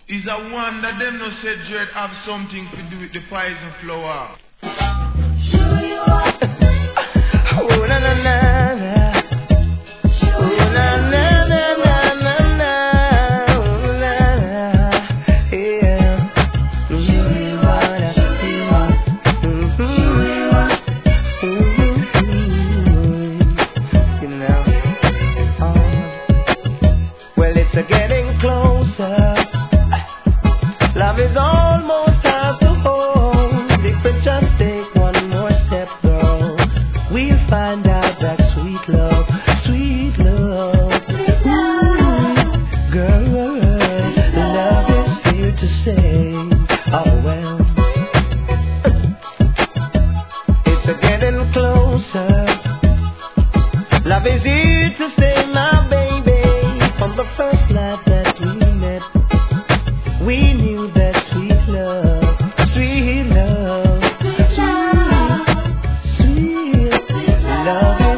Is a wonder them no said Dread have something to do with the poison flower. Oh na na na na. Oh na na na na na na. Oh na na. Yeah. You know. Well, it's getting closer. Love is almost out to home. If we just take one more step, girl, we'll find out that sweet love. Ooh, girl, love is here to stay. Oh well, it's getting closer. Love is here to stay, my baby. From the first night that we met, we knew that sweet love, sweet love, sweet love.